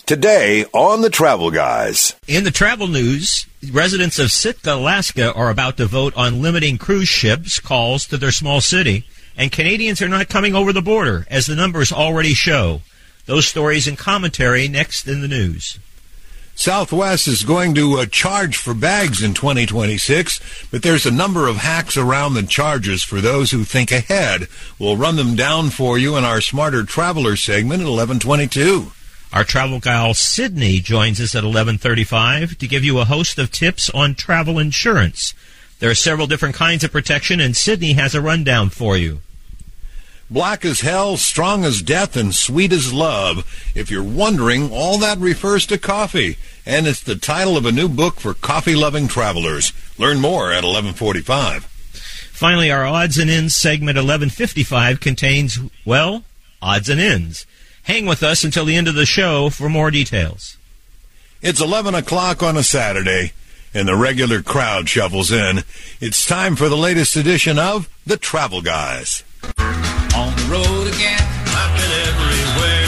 Today on The Travel Guys. In the travel news, residents of Sitka, Alaska are about to vote on limiting cruise ships' calls to their small city, and Canadians are not coming over the border, as the numbers already show. Those stories and commentary next in the news. Southwest is going to charge for bags in 2026, but there's a number of hacks around the charges for those who think ahead. We'll run them down for you in our Smarter Traveler segment at 11:22. Our travel gal Sydney joins us at 11:35 to give you a host of tips on travel insurance. There are several different kinds of protection, and Sydney has a rundown for you. Black as hell, strong as death, and sweet as love. If you're wondering, all that refers to coffee, and it's the title of a new book for coffee-loving travelers. Learn more at 11:45. Finally, our Odds and Ends segment 11:55 contains, well, odds and ends. Hang with us until the end of the show for more details. It's 11 o'clock on a Saturday, and the regular crowd shuffles in. It's time for the latest edition of The Travel Guys. On the road again, I've been everywhere,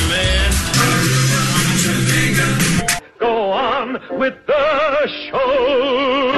man. Go on with the show.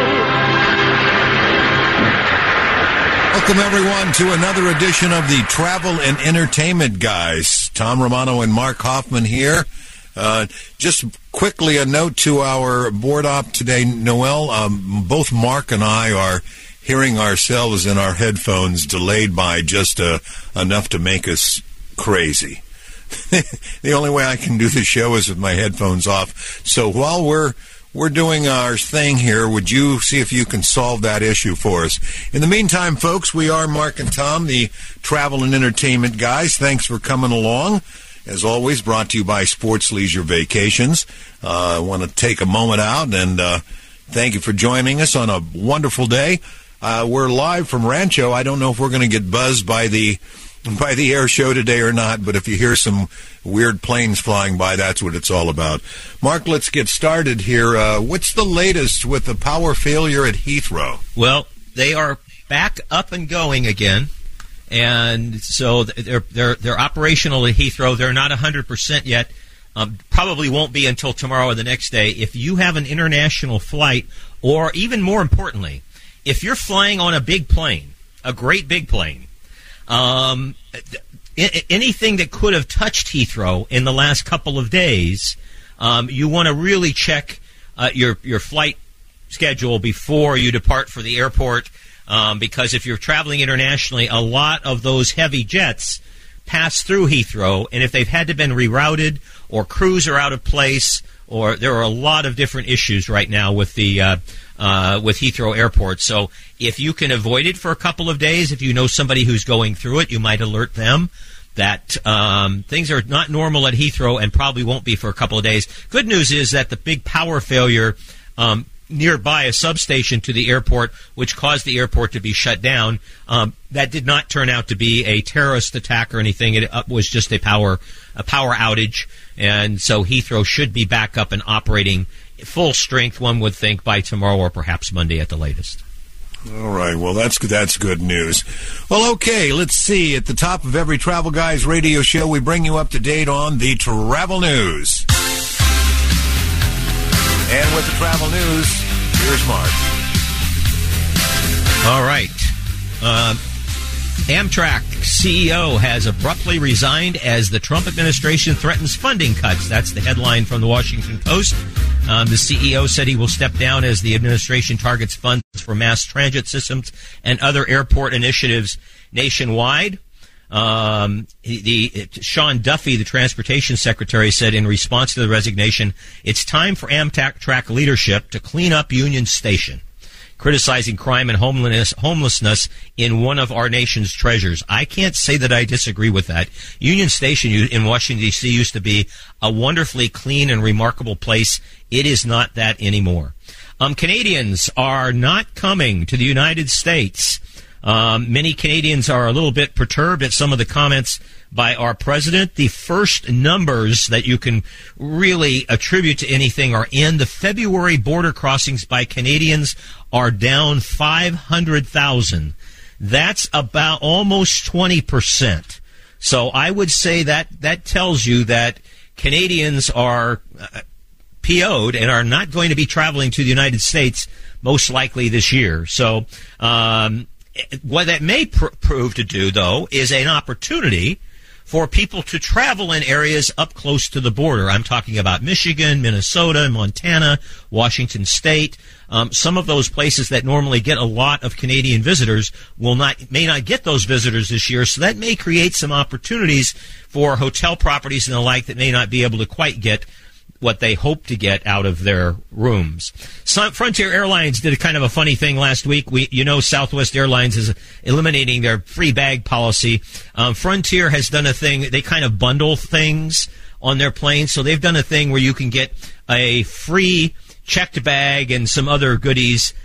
Welcome, everyone, to another edition of the Travel and Entertainment Guys. Tom Romano and Mark Hoffman here. Just quickly a note to our board op today, Noel. Both Mark and I are hearing ourselves in our headphones delayed by just enough to make us crazy. The only way I can do the show is with my headphones off. So while we're doing our thing here, would you see if you can solve that issue for us? In the meantime, folks, we are Mark and Tom, the Travel and Entertainment Guys. Thanks for coming along. As always, brought to you by Sports Leisure Vacations. I want to take a moment out and thank you for joining us on a wonderful day. We're live from Rancho. I don't know if we're going to get buzzed by the air show today or not, but if you hear some weird planes flying by, that's what it's all about. Mark, let's get started here. What's the latest with the power failure at Heathrow? Well, they are back up and going again, and so they're operational at Heathrow. They're not 100% yet. Probably won't be until tomorrow or the next day. If you have an international flight, or even more importantly, if you're flying on a big plane, a great big plane, anything that could have touched Heathrow in the last couple of days, you want to really check your flight schedule before you depart for the airport, because if you're traveling internationally, a lot of those heavy jets pass through Heathrow, and if they've had to been rerouted or crews are out of place, or there are a lot of different issues right now with the with Heathrow Airport. So if you can avoid it for a couple of days, if you know somebody who's going through it, you might alert them that things are not normal at Heathrow and probably won't be for a couple of days. Good news is that the big power failure nearby a substation to the airport, which caused the airport to be shut down, that did not turn out to be a terrorist attack or anything. It was just a power outage, and so Heathrow should be back up and operating full strength, one would think, by tomorrow or perhaps Monday at the latest. All right, well, that's good news. Well, okay, let's see. At the top of every Travel Guys radio show, we bring you up to date on the travel news. And with the travel news, here's Mark. All right. Amtrak CEO has abruptly resigned as the Trump administration threatens funding cuts. That's the headline from the Washington Post. The CEO said he will step down as the administration targets funds for mass transit systems and other airport initiatives nationwide. Sean Duffy, the transportation secretary, said in response to the resignation, it's time for Amtrak leadership to clean up Union Station, criticizing crime and homelessness in one of our nation's treasures. I can't say that I disagree with that. Union Station in Washington, D.C. used to be a wonderfully clean and remarkable place. It is not that anymore. Canadians are not coming to the United States. Many Canadians are a little bit perturbed at some of the comments by our president. The first numbers that you can really attribute to anything are in. The February border crossings by Canadians are down 500,000. That's about almost 20%. So I would say that tells you that Canadians are PO'd and are not going to be traveling to the United States most likely this year. So what that may prove to do, though, is an opportunity for people to travel in areas up close to the border. I'm talking about Michigan, Minnesota, Montana, Washington State. Some of those places that normally get a lot of Canadian visitors may not get those visitors this year, so that may create some opportunities for hotel properties and the like that may not be able to quite get what they hope to get out of their rooms. Frontier Airlines did a kind of a funny thing last week. Southwest Airlines is eliminating their free bag policy. Frontier has done a thing. They kind of bundle things on their planes. So they've done a thing where you can get a free checked bag and some other goodies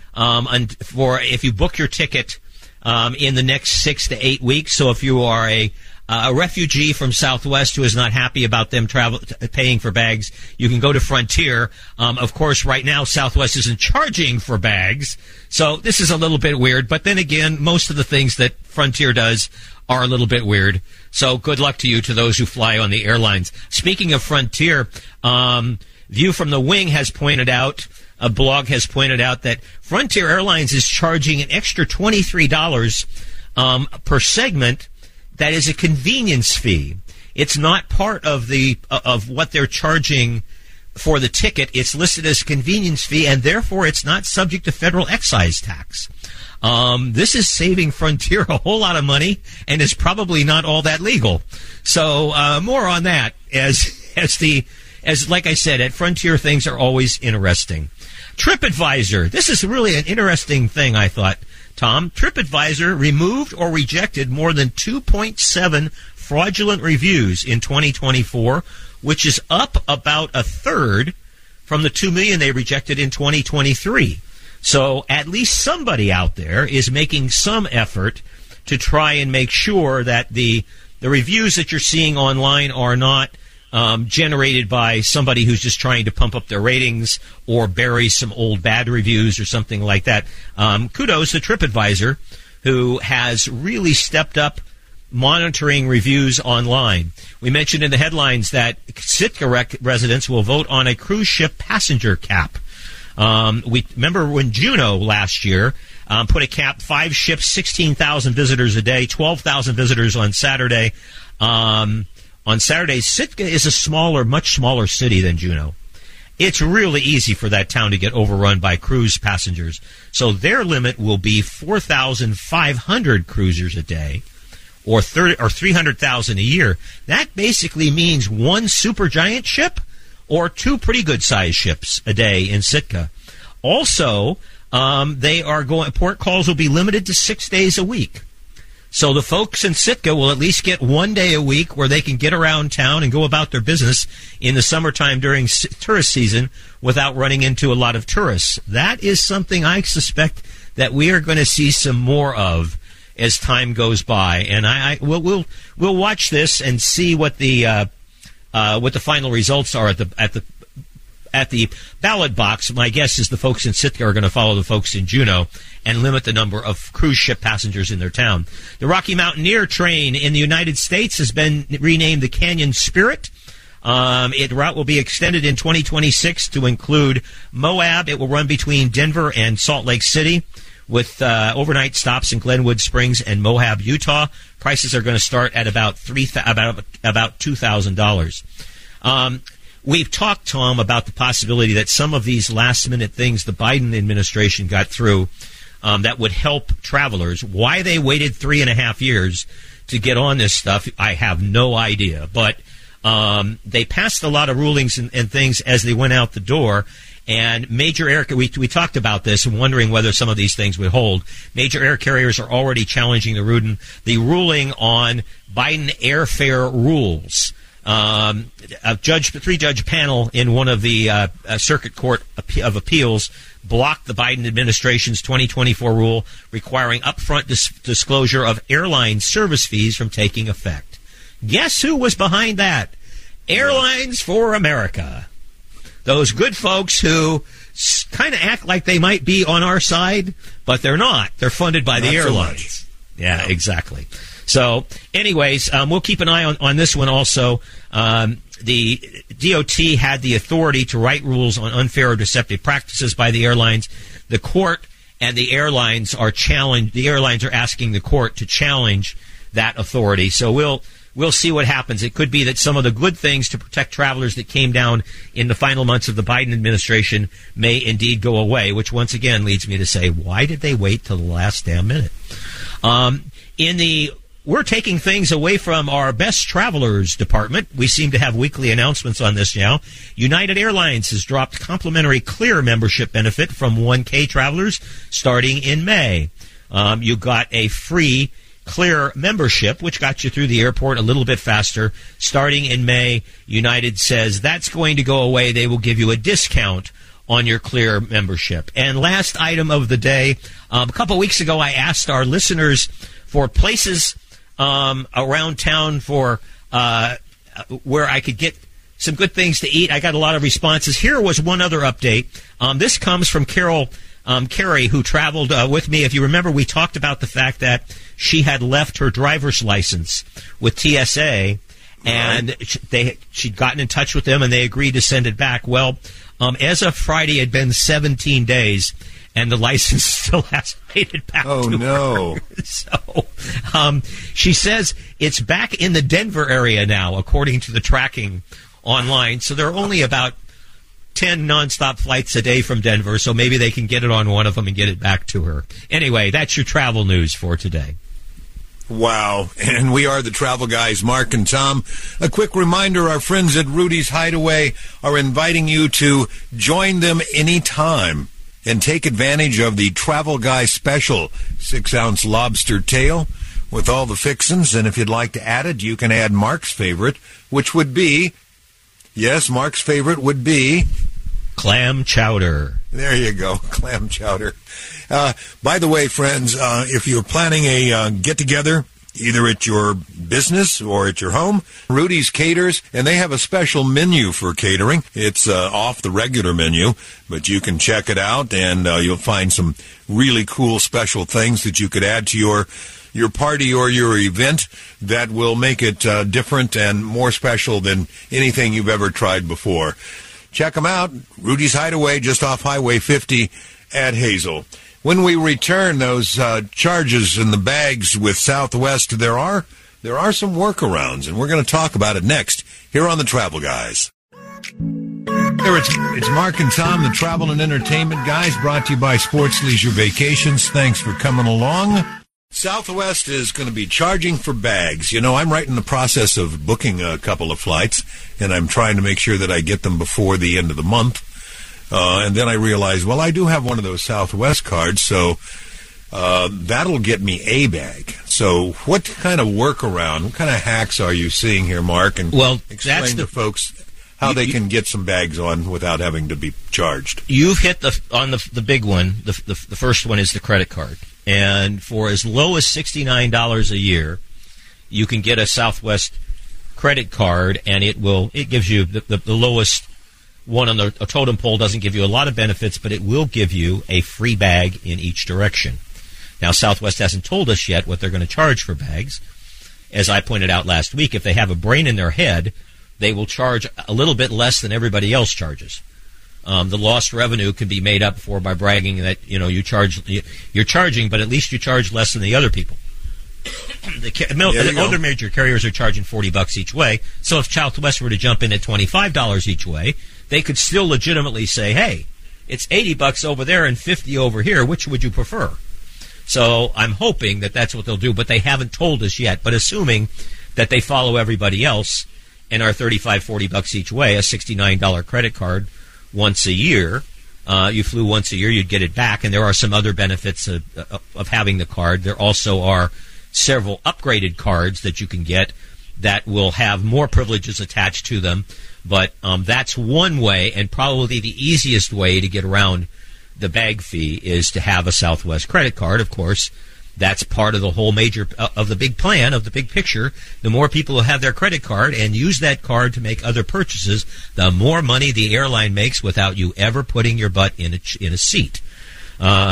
for if you book your ticket in the next 6 to 8 weeks. So if you are a refugee from Southwest who is not happy about them paying for bags, you can go to Frontier. Of course, right now, Southwest isn't charging for bags, so this is a little bit weird. But then again, most of the things that Frontier does are a little bit weird. So good luck to you, to those who fly on the airlines. Speaking of Frontier, View from the Wing has pointed out, a blog has pointed out that Frontier Airlines is charging an extra $23 per segment. That is a convenience fee. It's not part of of what they're charging for the ticket. It's listed as a convenience fee, and therefore it's not subject to federal excise tax. This is saving Frontier a whole lot of money, and is probably not all that legal. So more on that as like I said, at Frontier things are always interesting. TripAdvisor. This is really an interesting thing, I thought, Tom. TripAdvisor removed or rejected more than 2.7 fraudulent reviews in 2024, which is up about a third from the 2 million they rejected in 2023. So at least somebody out there is making some effort to try and make sure that the reviews that you're seeing online are not generated by somebody who's just trying to pump up their ratings or bury some old bad reviews or something like that. Kudos to TripAdvisor, who has really stepped up monitoring reviews online. We mentioned in the headlines that Sitka residents will vote on a cruise ship passenger cap. We remember when Juneau last year put a cap, 5 ships, 16,000 visitors a day, 12,000 visitors on Saturday. On Saturdays, Sitka is a much smaller city than Juneau. It's really easy for that town to get overrun by cruise passengers. So their limit will be 4,500 cruisers a day, or 300,000 a year. That basically means 1 supergiant ship or 2 pretty good-sized ships a day in Sitka. Also, port calls will be limited to 6 days a week. So the folks in Sitka will at least get 1 day a week where they can get around town and go about their business in the summertime during tourist season without running into a lot of tourists. That is something I suspect that we are going to see some more of as time goes by. And we'll watch this and see what the final results are at the ballot box. My guess is the folks in Sitka are going to follow the folks in Juneau and limit the number of cruise ship passengers in their town. The Rocky Mountaineer train in the United States has been renamed the Canyon Spirit. Its route will be extended in 2026 to include Moab. It will run between Denver and Salt Lake City, with overnight stops in Glenwood Springs and Moab, Utah. Prices are going to start at about $2,000. We've talked, Tom, about the possibility that some of these last-minute things the Biden administration got through that would help travelers. Why they waited 3.5 years to get on this stuff, I have no idea. But they passed a lot of rulings and things as they went out the door. And major air, we talked about this and wondering whether some of these things would hold. Major air carriers are already challenging the ruling on Biden airfare rules. A 3-judge panel in one of the Circuit Court of Appeals blocked the Biden administration's 2024 rule requiring upfront disclosure of airline service fees from taking effect. Guess who was behind that? Airlines for America. Those good folks who kind of act like they might be on our side, but they're not. They're funded by the airlines. Yeah, exactly. So, anyways, we'll keep an eye on this one also. The DOT had the authority to write rules on unfair or deceptive practices by the airlines. The court and the airlines are asking the court to challenge that authority. So we'll see what happens. It could be that some of the good things to protect travelers that came down in the final months of the Biden administration may indeed go away, which once again leads me to say, why did they wait till the last damn minute? We're taking things away from our best travelers department. We seem to have weekly announcements on this now. United Airlines has dropped complimentary Clear membership benefit from 1K travelers starting in May. You got a free Clear membership, which got you through the airport a little bit faster. Starting in May, United says that's going to go away. They will give you a discount on your Clear membership. And last item of the day, a couple weeks ago, I asked our listeners for places around town for where I could get some good things to eat. I got a lot of responses. Here was one other update. This comes from Carol Carey, who traveled with me. If you remember, we talked about the fact that she had left her driver's license with TSA, and she'd gotten in touch with them, and they agreed to send it back. Well, as of Friday, it had been 17 days, and the license still hasn't made it back to no. her. So she says it's back in the Denver area now, according to the tracking online. So there are only about 10 nonstop flights a day from Denver, so maybe they can get it on one of them and get it back to her. Anyway, that's your travel news for today. Wow. And we are the travel guys, Mark and Tom. A quick reminder, our friends at Rudy's Hideaway are inviting you to join them anytime and take advantage of the Travel Guy Special 6-ounce lobster tail with all the fixins. And if you'd like to add it, you can add Mark's favorite, which would be, yes, Mark's favorite would be clam chowder. There you go, clam chowder. By the way, friends, if you're planning a get-together, either at your business or at your home, Rudy's caters, and they have a special menu for catering. It's off the regular menu, but you can check it out, and you'll find some really cool special things that you could add to your party or your event that will make it different and more special than anything you've ever tried before. Check them out. Rudy's Hideaway, just off Highway 50 at Hazel. When we return those charges in the bags with Southwest, there are some workarounds, and we're going to talk about it next here on the Travel Guys. Here it's Mark and Tom, the Travel and Entertainment Guys, brought to you by Sports Leisure Vacations. Thanks for coming along. Southwest is going to be charging for bags. You know, I'm right in the process of booking a couple of flights, and I'm trying to make sure that I get them before the end of the month. And then I realized, well, I do have one of those Southwest cards, so that'll get me a bag. So what kind of workaround, what kind of hacks are you seeing here, Mark? And explain to folks how they can get some bags on without having to be charged. You've hit the big one. The first one is the credit card. And for as low as $69 a year, you can get a Southwest credit card, and it gives you the lowest one on the totem pole. Doesn't give you a lot of benefits, but it will give you a free bag in each direction. Now, Southwest hasn't told us yet what they're going to charge for bags. As I pointed out last week, if they have a brain in their head, they will charge a little bit less than everybody else charges. The lost revenue can be made up for by bragging that you're charging, but at least you charge less than the other people. The other major carriers are charging $40 each way. So if Southwest were to jump in at $25 each way, they could still legitimately say, "Hey, it's $80 over there and $50 over here. Which would you prefer?" So I'm hoping that that's what they'll do, but they haven't told us yet. But assuming that they follow everybody else and are $35-$40 each way, a $69 credit card once a year. You flew once a year, you'd get it back, and there are some other benefits of having the card. There also are several upgraded cards that you can get that will have more privileges attached to them, but that's one way, and probably the easiest way to get around the bag fee is to have a Southwest credit card. Of course, that's part of the whole of the big plan, of the big picture. The more people who have their credit card and use that card to make other purchases, the more money the airline makes without you ever putting your butt in a seat.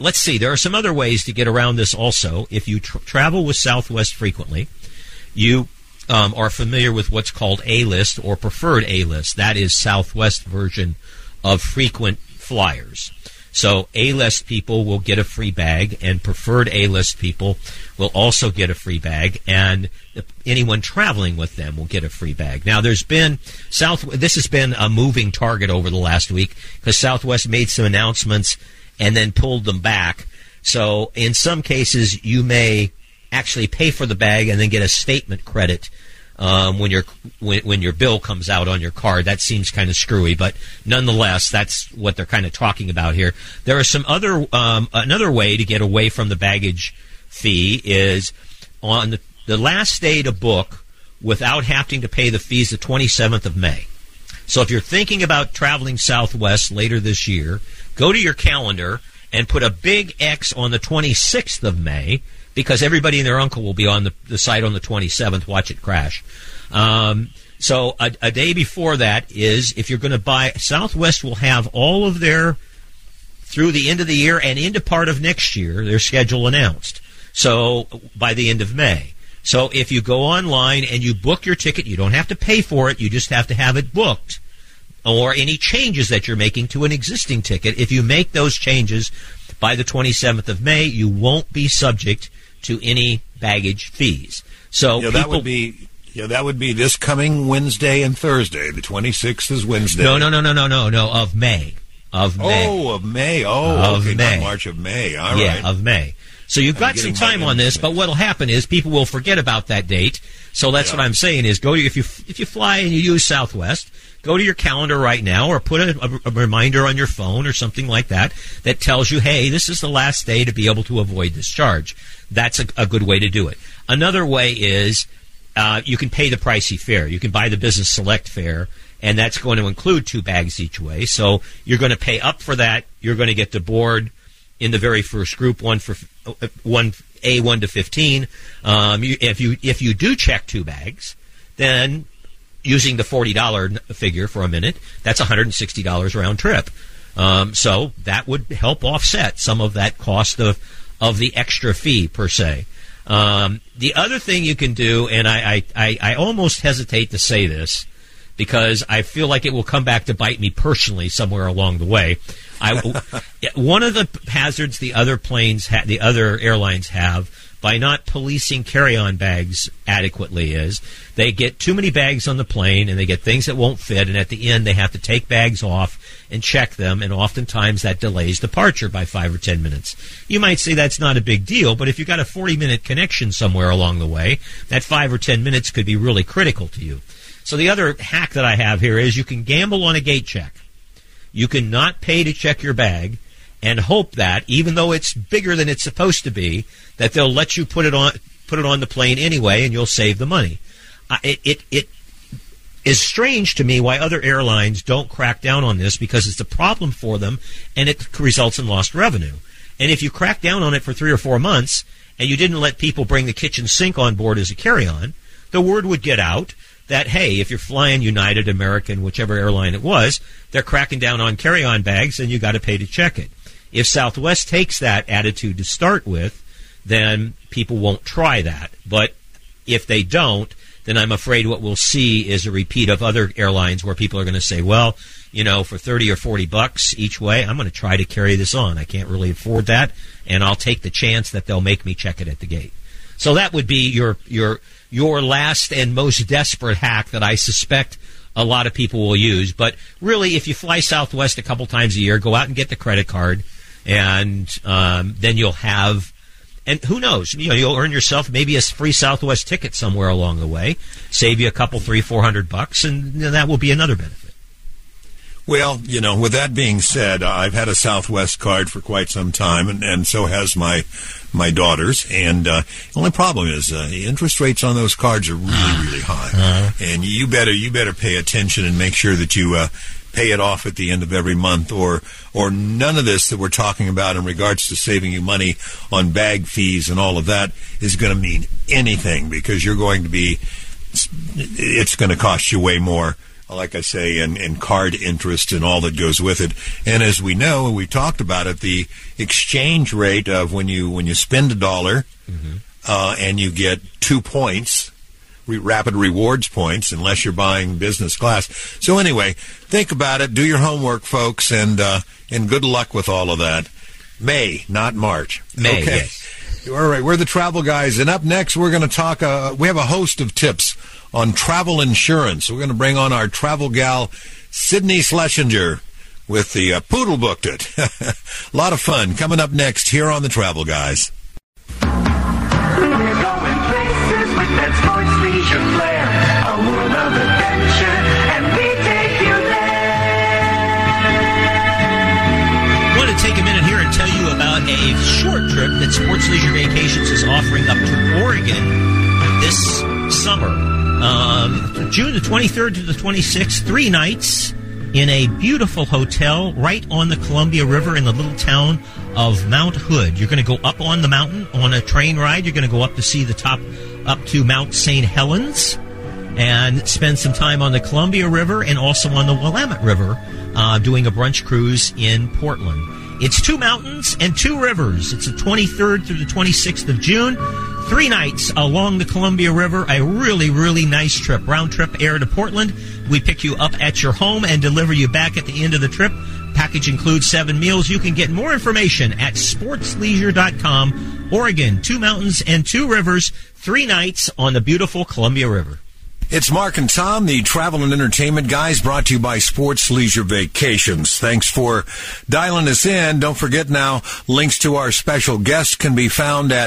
let's see. There are some other ways to get around this also. If you travel with Southwest frequently, you are familiar with what's called A-List or Preferred A-List. That is Southwest version of frequent flyers. So A-List people will get a free bag, and Preferred A-List people will also get a free bag, and anyone traveling with them will get a free bag. Now, this has been a moving target over the last week because Southwest made some announcements and then pulled them back. So in some cases, you may actually pay for the bag and then get a statement credit when your bill comes out on your card. That seems kind of screwy, but nonetheless, that's what they're kind of talking about here. There are some other another way to get away from the baggage fee is on the last day to book without having to pay the fees, the 27th of May. So if you're thinking about traveling Southwest later this year, go to your calendar and put a big X on the 26th of May, because everybody and their uncle will be on the site on the 27th. Watch it crash. So a day before that is, if you're going to buy, Southwest will have all of their, through the end of the year and into part of next year, their schedule announced. So by the end of May. So if you go online and you book your ticket, you don't have to pay for it. You just have to have it booked. Or any changes that you're making to an existing ticket, if you make those changes by the 27th of May, you won't be subject to any baggage fees. So that would be this coming Wednesday and Thursday. The 26th is Wednesday. No, of May. Of May. Oh, of May. Oh, of okay, May. Not March, of May. All yeah, right. Of May. So you've got some time on this, but what will happen is people will forget about that date. So that's what I'm saying is, if you fly and you use Southwest, go to your calendar right now or put a reminder on your phone or something like that that tells you, hey, this is the last day to be able to avoid this charge. That's a good way to do it. Another way is you can pay the pricey fare. You can buy the Business Select fare, and that's going to include 2 bags each way. So you're going to pay up for that. You're going to get to board in the very first group, one A1 to 15. If you do check 2 bags, then using the $40 figure for a minute, that's $160 round trip. So that would help offset some of that cost of the extra fee per se. The other thing you can do, and I almost hesitate to say this because I feel like it will come back to bite me personally somewhere along the way. One of the hazards the other airlines have by not policing carry-on bags adequately is they get too many bags on the plane and they get things that won't fit, and at the end they have to take bags off and check them, and oftentimes that delays departure by 5 or 10 minutes. You might say that's not a big deal, but if you've got a 40-minute connection somewhere along the way, that 5 or 10 minutes could be really critical to you. So the other hack that I have here is you can gamble on a gate check. You can not pay to check your bag and hope that, even though it's bigger than it's supposed to be, that they'll let you put it on the plane anyway, and you'll save the money. It is strange to me why other airlines don't crack down on this, because it's a problem for them, and it results in lost revenue. And if you crack down on it for 3 or 4 months, and you didn't let people bring the kitchen sink on board as a carry-on, the word would get out that, hey, if you're flying United, American, whichever airline it was, they're cracking down on carry-on bags, and you got to pay to check it. If Southwest takes that attitude to start with, then people won't try that. But if they don't, then I'm afraid what we'll see is a repeat of other airlines where people are going to say, well, for $30 or $40 each way, I'm going to try to carry this on. I can't really afford that, and I'll take the chance that they'll make me check it at the gate. So that would be your last and most desperate hack that I suspect a lot of people will use. But really, if you fly Southwest a couple times a year, go out and get the credit card, and then you'll have, and who knows, you'll earn yourself maybe a free Southwest ticket somewhere along the way, save you a couple, $300-400, and that will be another benefit. Well, with that being said, I've had a Southwest card for quite some time, and so has my daughters. And the only problem is the interest rates on those cards are really, really high. And you better pay attention and make sure that you pay it off at the end of every month, or none of this that we're talking about in regards to saving you money on bag fees and all of that is going to mean anything, because it's going to cost you way more like I say, and card interest and all that goes with it. And as we know, we talked about it, the exchange rate of when you spend $1 and you get 2 points, rapid rewards points, unless you're buying business class. So anyway, think about it. Do your homework, folks, and good luck with all of that. May, not March. May, okay. yes. All right, we're the Travel Guys, and up next we're going to talk, we have a host of tips on travel insurance. We're going to bring on our travel gal, Sydney Schlesinger, with the Poodle Booked It. A lot of fun coming up next here on the Travel Guys. We're going places with that sports leisure flair, a world of adventure, and we take you there. I want to take a minute here and tell you about a short trip that Sports Leisure Vacations is offering up to Oregon this summer. June the 23rd to the 26th, 3 nights in a beautiful hotel right on the Columbia River in the little town of Mount Hood. You're going to go up on the mountain on a train ride. You're going to go up to see the top, up to Mount St. Helens, and spend some time on the Columbia River and also on the Willamette River, doing a brunch cruise in Portland. It's 2 mountains and 2 rivers. It's the 23rd through the 26th of June. 3 nights along the Columbia River. A really, really nice trip. Round trip air to Portland. We pick you up at your home and deliver you back at the end of the trip. Package includes 7 meals. You can get more information at sportsleisure.com. Oregon, 2 mountains and 2 rivers. 3 nights on the beautiful Columbia River. It's Mark and Tom, the Travel and Entertainment Guys, brought to you by Sports Leisure Vacations. Thanks for dialing us in. Don't forget now, links to our special guests can be found at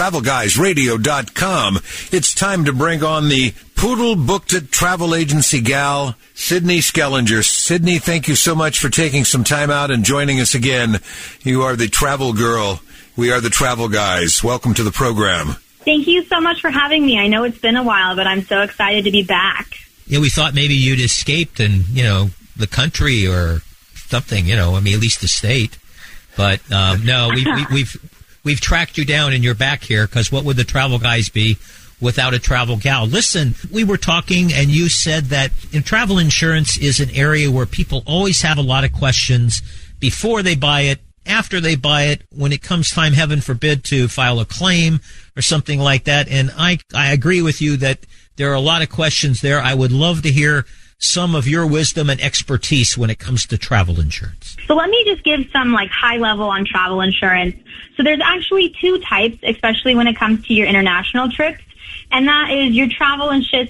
TravelGuysRadio.com. It's time to bring on the Poodle Booked It travel agency gal, Sydney Schlesinger. Sydney, thank you so much for taking some time out and joining us again. You are the travel girl. We are the Travel Guys. Welcome to the program. Thank you so much for having me. I know it's been a while, but I'm so excited to be back. Yeah, we thought maybe you'd escaped and, the country or something, at least the state. But no, we've tracked you down and you're back here, because what would the Travel Guys be without a travel gal? Listen, we were talking and you said that travel insurance is an area where people always have a lot of questions before they buy it, after they buy it, when it comes time, heaven forbid, to file a claim or something like that. And I agree with you that there are a lot of questions there. I would love to hear some of your wisdom and expertise when it comes to travel insurance. So let me just give some high level on travel insurance. So there's actually 2 types, especially when it comes to your international trips. And that is your travel insurance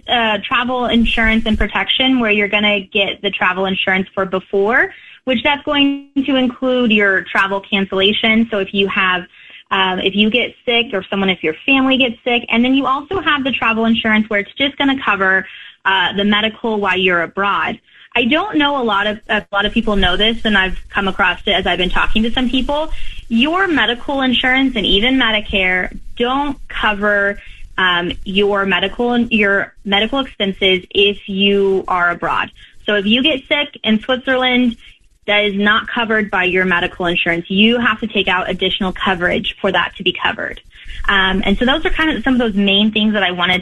and protection, where you're going to get the travel insurance for before, which that's going to include your travel cancellation. So if you have, if you get sick, or if your family gets sick, and then you also have the travel insurance where it's just going to cover the medical while you're abroad. I don't know a lot of people know this, and I've come across it as I've been talking to some people. Your medical insurance and even Medicare don't cover your medical expenses if you are abroad. So if you get sick in Switzerland, that is not covered by your medical insurance. You have to take out additional coverage for that to be covered. And so those are kind of some of those main things that I wanted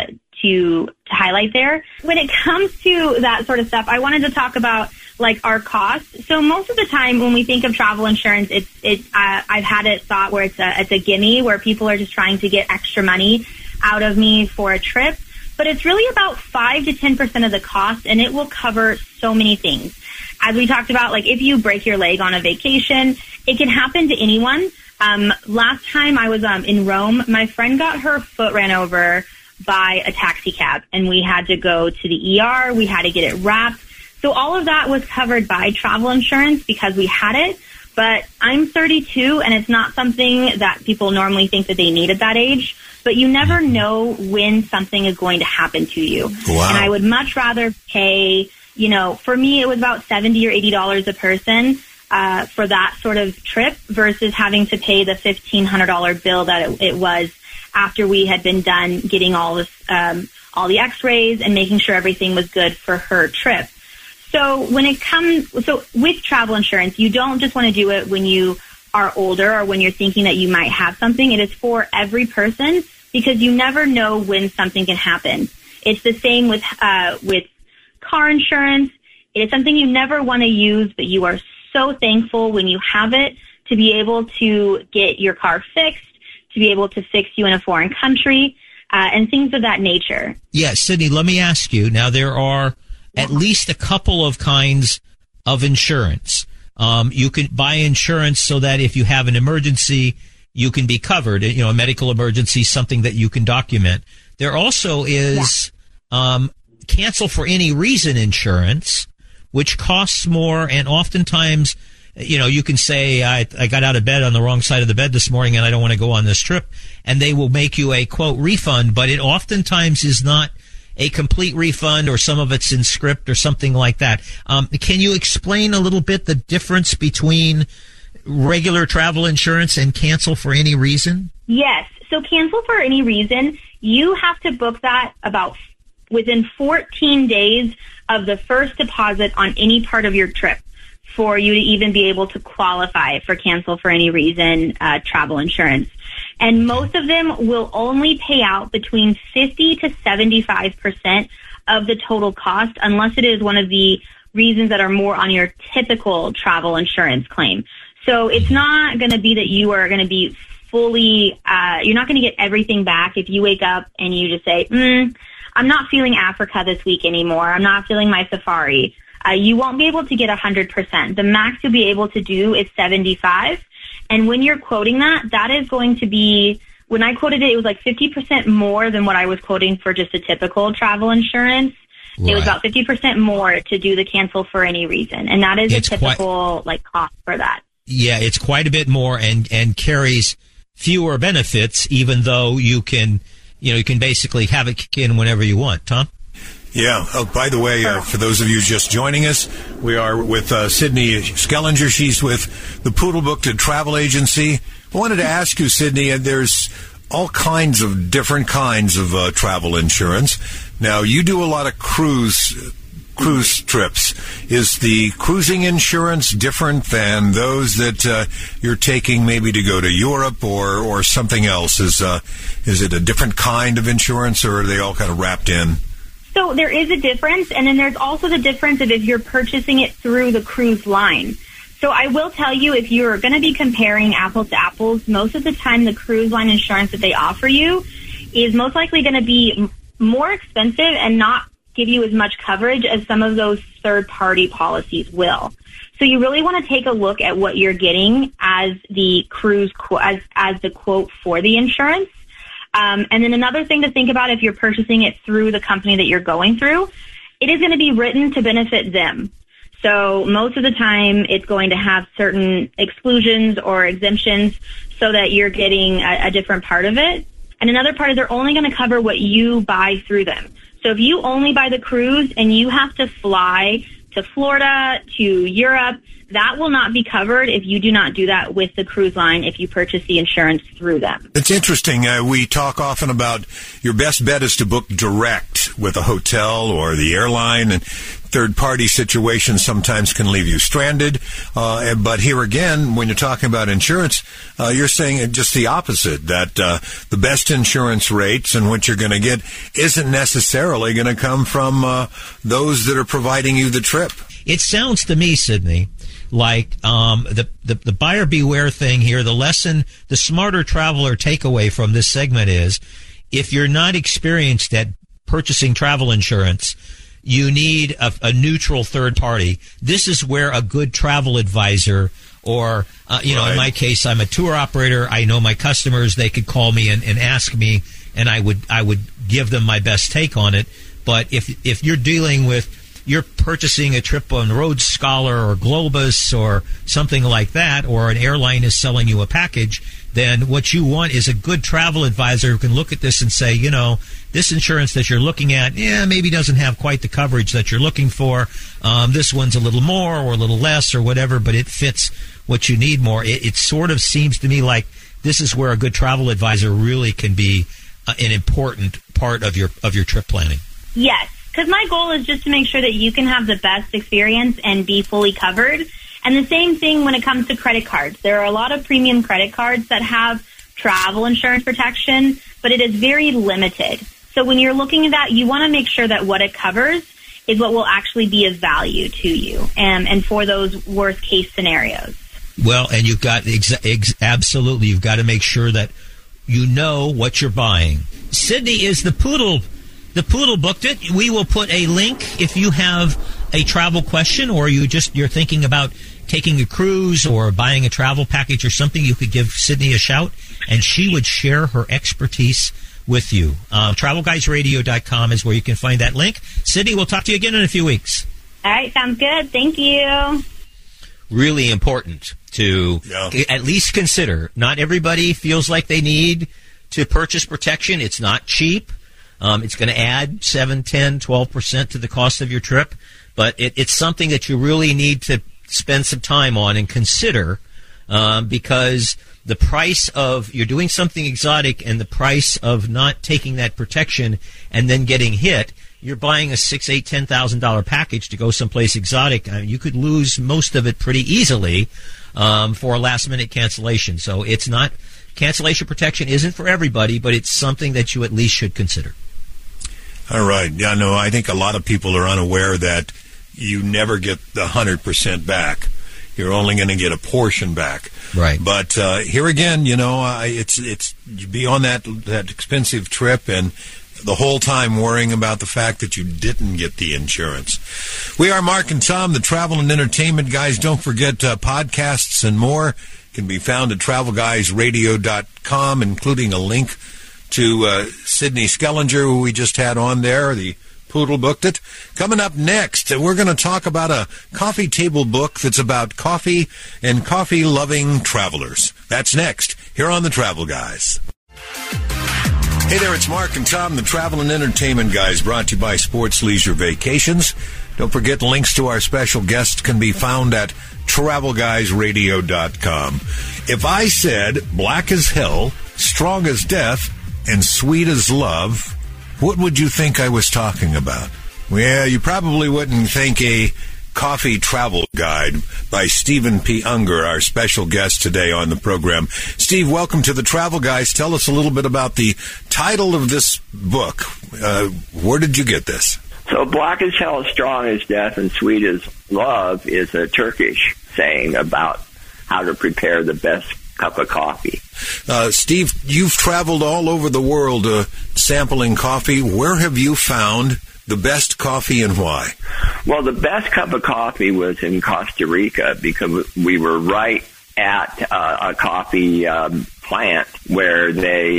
to highlight there. When it comes to that sort of stuff, I wanted to talk about our costs. So most of the time when we think of travel insurance, I've had it thought where it's a gimme, where people are just trying to get extra money out of me for a trip. But it's really about 5 to 10% of the cost, and it will cover so many things. As we talked about, if you break your leg on a vacation, it can happen to anyone. Last time I was in Rome, my friend got her foot ran over by a taxi cab, and we had to go to the ER. We had to get it wrapped. So all of that was covered by travel insurance because we had it. But I'm 32, and it's not something that people normally think that they need at that age. But you never know when something is going to happen to you. Wow. And I would much rather pay, for me it was about $70 or $80 a person for that sort of trip versus having to pay the $1,500 bill that it was after we had been done getting all the x-rays and making sure everything was good for her trip. So with travel insurance, you don't just want to do it when you are older or when you're thinking that you might have something. It is for every person because you never know when something can happen. It's the same with car insurance. It is something you never want to use, but you are so thankful when you have it to be able to get your car fixed, to be able to fix you in a foreign country, and things of that nature. Yeah, Sydney, let me ask you. Now, there are at least a couple of kinds of insurance. You can buy insurance so that if you have an emergency, you can be covered. You know, a medical emergency, something that you can document. There also is cancel for any reason insurance, which costs more, and oftentimes, you know, you can say, I got out of bed on the wrong side of the bed this morning and I don't want to go on this trip, and they will make you a, quote, refund, but it oftentimes is not a complete refund, or some of it's in script or something like that. Can you explain a little bit the difference between regular travel insurance and cancel for any reason? Yes. So cancel for any reason, you have to book that about within 14 days of the first deposit on any part of your trip for you to even be able to qualify for cancel for any reason travel insurance. And most of them will only pay out between 50 to 75% of the total cost, unless it is one of the reasons that are more on your typical travel insurance claim. So it's not going to be that you are going to be fully, you're not going to get everything back if you wake up and you just say, I'm not feeling Africa this week anymore. I'm not feeling my safari. You won't be able to get 100%. The max you'll be able to do is 75%. And when you're quoting that, that is going to be, when I quoted it, it was like 50% more than what I was quoting for just a typical travel insurance. Right. It was about 50% more to do the cancel for any reason. And that is a typical cost for that. Yeah, it's quite a bit more and carries fewer benefits, even though you can basically have it kick in whenever you want. Tom? Yeah. Oh, by the way, for those of you just joining us, we are with Sydney Skellinger. She's with the Poodle Booked Travel Agency. I wanted to ask you, Sydney, there's all kinds of different kinds of travel insurance. Now, you do a lot of cruise trips. Is the cruising insurance different than those that you're taking maybe to go to Europe or something else? Is it a different kind of insurance, or are they all kind of wrapped in? So there is a difference, and then there's also the difference of if you're purchasing it through the cruise line. So I will tell you, if you're going to be comparing apples to apples, most of the time the cruise line insurance that they offer you is most likely going to be more expensive and not give you as much coverage as some of those third-party policies will. So you really want to take a look at what you're getting as the cruise as the quote for the insurance. And then another thing to think about if you're purchasing it through the company that you're going through, it is going to be written to benefit them. So most of the time it's going to have certain exclusions or exemptions so that you're getting a different part of it. And another part is they're only going to cover what you buy through them. So if you only buy the cruise and you have to fly to Florida, to Europe, that will not be covered if you do not do that with the cruise line if you purchase the insurance through them. It's interesting. We talk often about your best bet is to book direct with a hotel or the airline, and third-party situations sometimes can leave you stranded. But here again, when you're talking about insurance, you're saying just the opposite, that the best insurance rates and what you're going to get isn't necessarily going to come from those that are providing you the trip. It sounds to me, Sydney, like the buyer beware thing here, the lesson, the smarter traveler takeaway from this segment is, if you're not experienced at purchasing travel insurance, you need a neutral third party. This is where a good travel advisor or, right. In my case, I'm a tour operator. I know my customers. They could call me and ask me, and I would give them my best take on it. But if you're dealing with, you're purchasing a trip on Road Scholar or Globus or something like that, or an airline is selling you a package, then what you want is a good travel advisor who can look at this and say, this insurance that you're looking at, maybe doesn't have quite the coverage that you're looking for. This one's a little more or a little less or whatever, but it fits what you need more. It sort of seems to me like this is where a good travel advisor really can be an important part of your trip planning. Yes. Because my goal is just to make sure that you can have the best experience and be fully covered. And the same thing when it comes to credit cards. There are a lot of premium credit cards that have travel insurance protection, but it is very limited. So when you're looking at that, you want to make sure that what it covers is what will actually be of value to you and for those worst case scenarios. Well, and you've got absolutely, you've got to make sure that you know what you're buying. Sydney, is the Poodle booked it? We will put a link if you have a travel question, or you're thinking about taking a cruise or buying a travel package or something. You could give Sydney a shout, and she would share her expertise with you. TravelGuysRadio.com is where you can find that link. Sydney, we'll talk to you again in a few weeks. All right, sounds good. Thank you. Really important to at least consider. Not everybody feels like they need to purchase protection. It's not cheap. It's going to add 7, 10, 12% to the cost of your trip. But it's something that you really need to spend some time on and consider, because the price of you're doing something exotic and the price of not taking that protection and then getting hit, you're buying a $6,000, $8,000, $10,000 package to go someplace exotic. You could lose most of it pretty easily for a last-minute cancellation. So it's not cancellation protection isn't for everybody, but it's something that you at least should consider. All right. Yeah, no, I think a lot of people are unaware that you never get the 100% back. You're only going to get a portion back. Right. But here again, it's you be on that expensive trip and the whole time worrying about the fact that you didn't get the insurance. We are Mark and Tom, the Travel and Entertainment Guys. Don't forget podcasts and more can be found at TravelGuysRadio.com, including a link to Sydney Skellinger, who we just had on there, the Poodle booked it. Coming up next, we're going to talk about a coffee table book that's about coffee and coffee-loving travelers. That's next, here on The Travel Guys. Hey there, it's Mark and Tom, the Travel and Entertainment Guys, brought to you by Sports Leisure Vacations. Don't forget, links to our special guests can be found at TravelGuysRadio.com. If I said black as hell, strong as death, and sweet as love, what would you think I was talking about? Well, you probably wouldn't think a coffee travel guide by Stephen P. Unger, our special guest today on the program. Steve, welcome to the Travel Guys. Tell us a little bit about the title of this book. Where did you get this? So black as hell, strong as death, and sweet as love is a Turkish saying about how to prepare the best cup of coffee. Steve, you've traveled all over the world sampling coffee. Where have you found the best coffee and why? Well, the best cup of coffee was in Costa Rica because we were right at a coffee plant where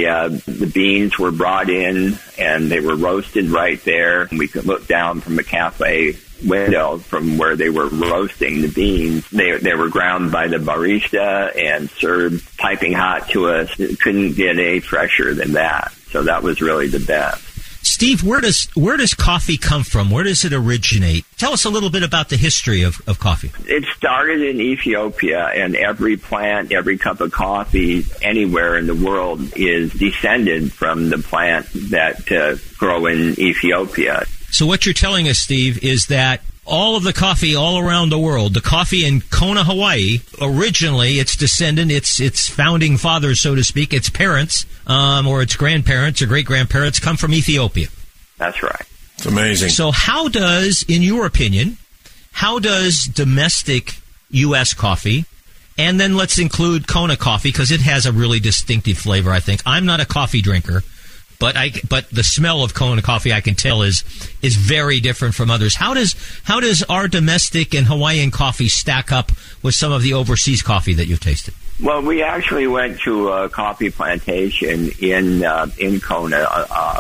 the beans were brought in and they were roasted right there. We could look down from a cafe window from where they were roasting the beans. They were ground by the barista and served piping hot to us. It couldn't get any fresher than that. So that was really the best. Steve, where does coffee come from? Where does it originate? Tell us a little bit about the history of coffee. It started in Ethiopia, and every plant, every cup of coffee anywhere in the world is descended from the plant that grow in Ethiopia. So what you're telling us, Steve, is that all of the coffee all around the world, the coffee in Kona, Hawaii, originally its descendant, its founding fathers, so to speak, its parents, or its grandparents or great-grandparents come from Ethiopia. That's right. It's amazing. So how does, in your opinion, how does domestic U.S. coffee, and then let's include Kona coffee, because it has a really distinctive flavor, I think. I'm not a coffee drinker. But the smell of Kona coffee, I can tell, is very different from others. How does our domestic and Hawaiian coffee stack up with some of the overseas coffee that you've tasted? Well, we actually went to a coffee plantation in Kona,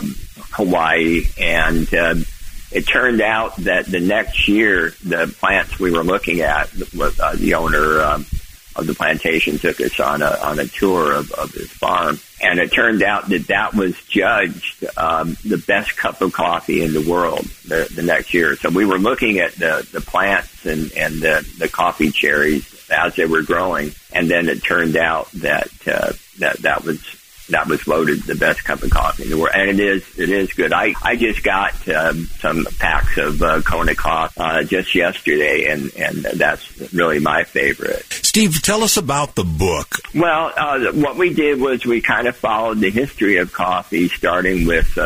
Hawaii, and it turned out that the next year the plants we were looking at, the owner of the plantation took us on a tour of his farm. And it turned out that was judged the best cup of coffee in the world the next year. So we were looking at the plants and the coffee cherries as they were growing, and then it turned out that was voted the best cup of coffee in the world, and it is good. I just got some packs of Kona coffee just yesterday, and that's really my favorite. Steve, tell us about the book. Well, what we did was we kind of followed the history of coffee, starting with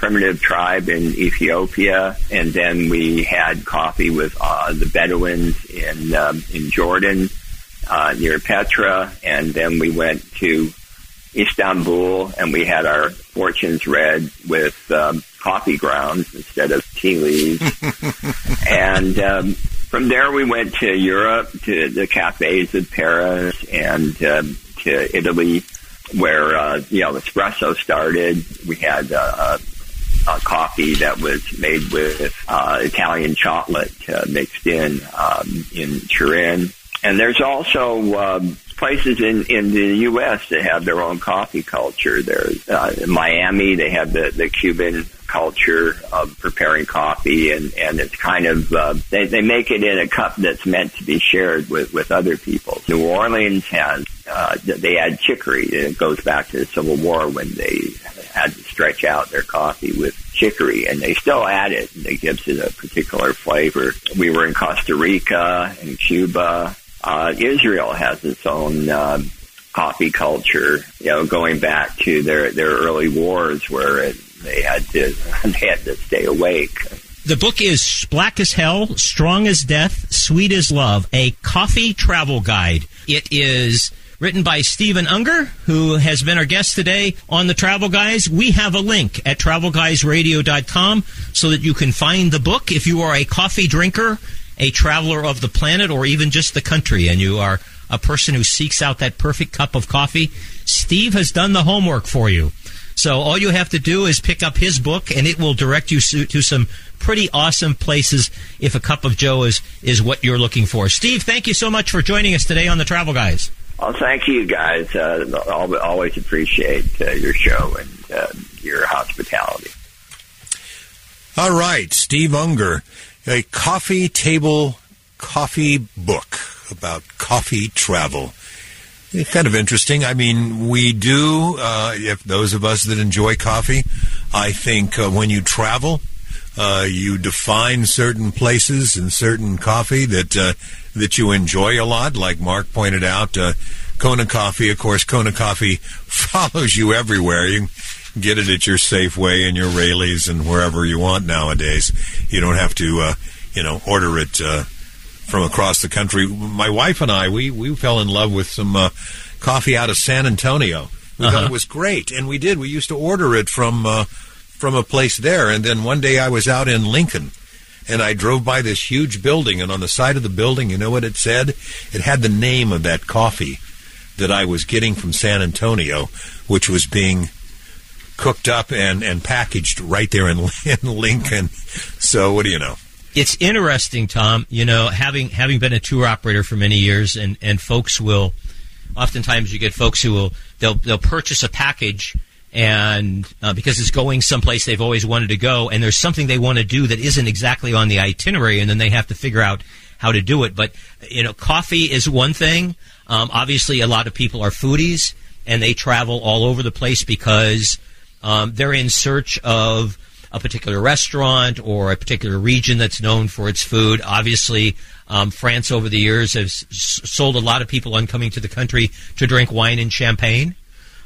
primitive tribe in Ethiopia, and then we had coffee with the Bedouins in Jordan, near Petra, and then we went to Istanbul, and we had our fortunes read with coffee grounds instead of tea leaves. And from there, we went to Europe, to the cafes of Paris, and to Italy, where espresso started. We had a coffee that was made with Italian chocolate mixed in Turin. And there's also places in the U.S. that have their own coffee culture. There's in Miami, they have the Cuban culture of preparing coffee, and it's kind of they make it in a cup that's meant to be shared with other people. New Orleans has they add chicory, and it goes back to the Civil War when they had to stretch out their coffee with chicory, and they still add it, and it gives it a particular flavor. We were in Costa Rica and Cuba. Israel has its own coffee culture, going back to their early wars where they had to stay awake. The book is Black as Hell, Strong as Death, Sweet as Love, a coffee travel guide. It is written by Stephen Unger, who has been our guest today on the Travel Guys. We have a link at travelguysradio.com so that you can find the book if you are a coffee drinker, a traveler of the planet, or even just the country, and you are a person who seeks out that perfect cup of coffee. Steve has done the homework for you. So all you have to do is pick up his book, and it will direct you to some pretty awesome places if a cup of joe is what you're looking for. Steve, thank you so much for joining us today on the Travel Guys. Oh, thank you, guys. Always appreciate your show and your hospitality. All right, Steve Unger, a coffee table coffee book about coffee travel. It's kind of interesting. I mean, we do, if those of us that enjoy coffee, I think when you travel, you define certain places and certain coffee that you enjoy a lot. Like Mark pointed out, Kona Coffee. Of course, Kona Coffee follows you everywhere. You can get it at your Safeway and your Rayleigh's and wherever you want nowadays. You don't have to, order it from across the country. My wife and I, we fell in love with some coffee out of San Antonio. We thought it was great, and we did. We used to order it from a place there, and then one day I was out in Lincoln, and I drove by this huge building, and on the side of the building, you know what it said? It had the name of that coffee that I was getting from San Antonio, which was being cooked up and packaged right there in Lincoln. So what do you know? It's interesting, Tom, having been a tour operator for many years, and folks will, oftentimes you get folks who they'll purchase a package, and because it's going someplace they've always wanted to go, and there's something they want to do that isn't exactly on the itinerary, and then they have to figure out how to do it. But, coffee is one thing. Obviously, a lot of people are foodies, and they travel all over the place because they're in search of a particular restaurant or a particular region that's known for its food. Obviously, France over the years has sold a lot of people on coming to the country to drink wine and champagne.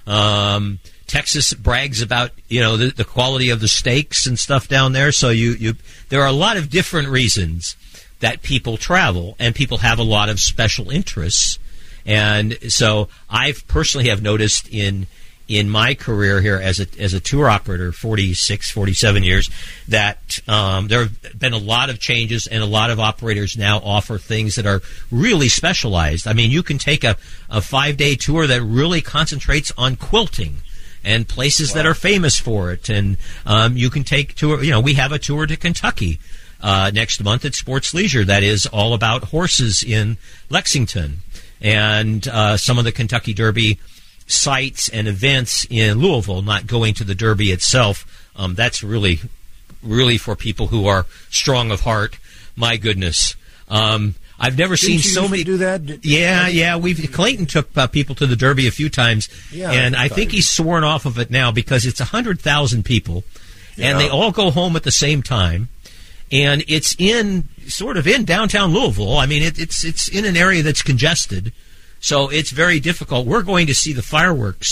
Texas brags about, the quality of the steaks and stuff down there. So there are a lot of different reasons that people travel, and people have a lot of special interests. And so I personally have noticed in my career here as a tour operator, 46, 47 years, that there have been a lot of changes, and a lot of operators now offer things that are really specialized. I mean, you can take a 5-day tour that really concentrates on quilting and places that are famous for it. And you can take tour. We have a tour to Kentucky next month at Sports Leisure that is all about horses in Lexington, and some of the Kentucky Derby sites and events in Louisville, not going to the Derby itself. That's really, really for people who are strong of heart. My goodness. I've never seen so many do that. Yeah. Clayton took people to the Derby a few times, and I think he's sworn off of it now because it's 100,000 people, and they all go home at the same time, and it's in downtown Louisville. I mean, it's in an area that's congested, so it's very difficult. We're going to see the fireworks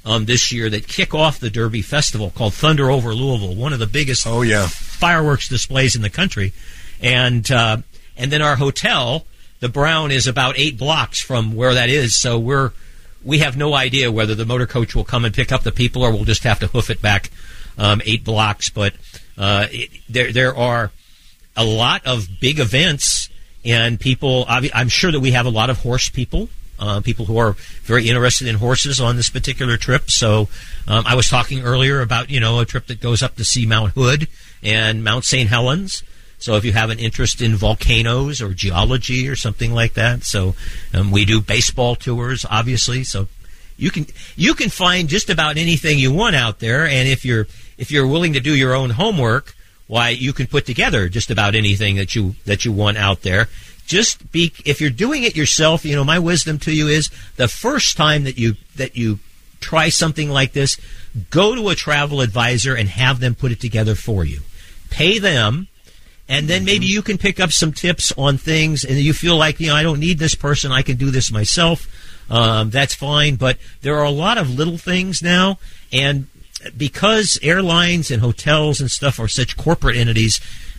this year that kick off the Derby Festival called Thunder Over Louisville, one of the biggest fireworks displays in the country. And then our hotel, the Brown, is about 8 blocks from where that is, so we have no idea whether the motor coach will come and pick up the people or we'll just have to hoof it back 8 blocks. But there are a lot of big events, and people, I'm sure that we have a lot of horse people, people who are very interested in horses on this particular trip. So I was talking earlier about, a trip that goes up to see Mount Hood and Mount St. Helens. So if you have an interest in volcanoes or geology or something like that, so we do baseball tours, obviously. So you can find just about anything you want out there, and if you're willing to do your own homework, why, you can put together just about anything that you want out there. If you're doing it yourself, my wisdom to you is the first time that you try something like this, go to a travel advisor and have them put it together for you. Pay them. And then maybe you can pick up some tips on things, and you feel like, I don't need this person, I can do this myself. That's fine. But there are a lot of little things now, and because airlines and hotels and stuff are such corporate entities,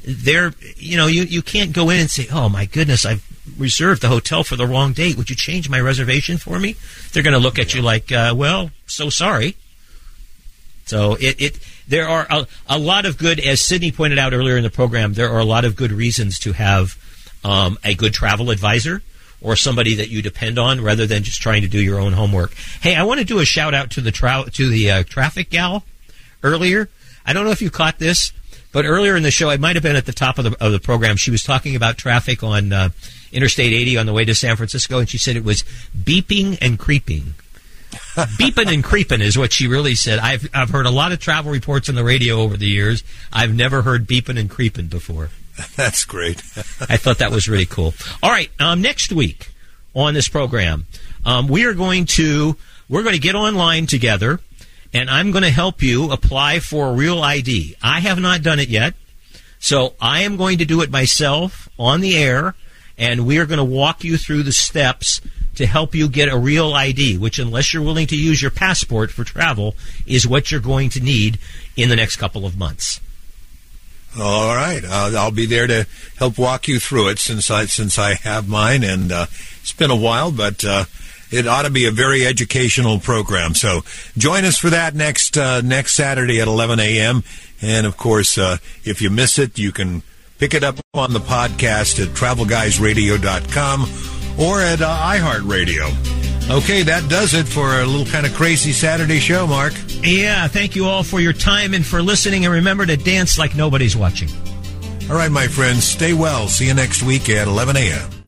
you can't go in and say, oh my goodness, I've reserved the hotel for the wrong date. Would you change my reservation for me? They're going to look at you like, well, so sorry. So there are a lot of good, as Sydney pointed out earlier in the program, there are a lot of good reasons to have a good travel advisor or somebody that you depend on rather than just trying to do your own homework. Hey, I want to do a shout out to the traffic gal earlier. I don't know if you caught this, but earlier in the show, it might have been at the top of the program, she was talking about traffic on Interstate 80 on the way to San Francisco, and she said it was beeping and creeping. Beeping and creeping is what she really said. I've heard a lot of travel reports on the radio over the years. I've never heard beeping and creeping before. That's great. I thought that was really cool. All right, next week on this program, we're going to get online together, and I'm going to help you apply for a Real ID. I have not done it yet, so I am going to do it myself on the air, and we are going to walk you through the steps to help you get a Real ID, which, unless you're willing to use your passport for travel, is what you're going to need in the next couple of months. All right. I'll be there to help walk you through it since I have mine, and it's been a while, but it ought to be a very educational program. So join us for that next Saturday at 11 a.m. And, of course, if you miss it, you can pick it up on the podcast at TravelGuysRadio.com or at iHeartRadio. Okay, that does it for a little kind of crazy Saturday show, Mark. Yeah, thank you all for your time and for listening, and remember to dance like nobody's watching. All right, my friends, stay well. See you next week at 11 a.m.